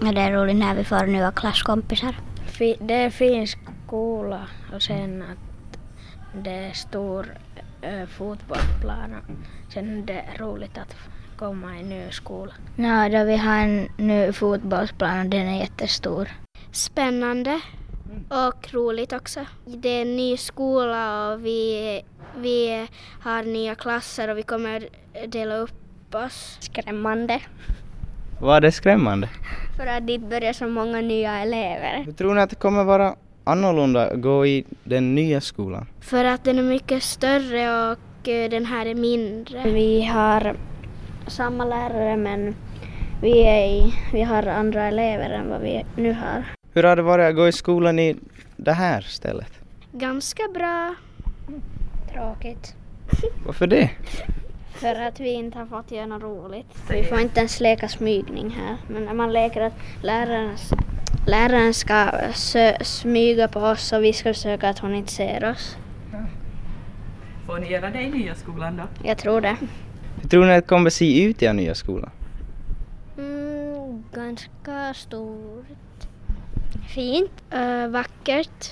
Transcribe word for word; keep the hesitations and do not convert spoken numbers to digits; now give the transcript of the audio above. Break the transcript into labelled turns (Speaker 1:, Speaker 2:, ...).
Speaker 1: Ja, det är roligt när vi får nya klasskompisar.
Speaker 2: Det är fin skola och sen att det är stor äh, fotbollsplan och sen det är roligt att komma i en ny skola.
Speaker 1: Ja, då vi har en ny fotbollsplan och den är jättestor.
Speaker 3: Spännande och roligt också. Det är en ny skola och vi, vi har nya klasser och vi kommer dela upp oss.
Speaker 2: Skrämmande.
Speaker 4: Vad är skrämmande?
Speaker 2: För att det börjar så många nya elever.
Speaker 4: Hur tror ni att det kommer vara annorlunda att gå i den nya skolan?
Speaker 3: För att den är mycket större och den här är mindre.
Speaker 2: Vi har samma lärare men vi, är i, vi har andra elever än vad vi nu har.
Speaker 4: Hur har det varit att gå i skolan i det här stället?
Speaker 3: Ganska bra.
Speaker 2: Tråkigt.
Speaker 4: Varför det?
Speaker 2: För att vi inte har fått göra något roligt. Vi får inte ens leka smygning här. Men när man leker att läraren, läraren ska sö- smyga på oss och vi ska försöka att hon inte ser oss.
Speaker 5: Får ni göra det i nya skolan då?
Speaker 2: Jag tror det.
Speaker 4: Hur tror ni att det kommer att se ut i den nya skolan?
Speaker 2: Mm, ganska stort.
Speaker 3: Fint, äh, vackert.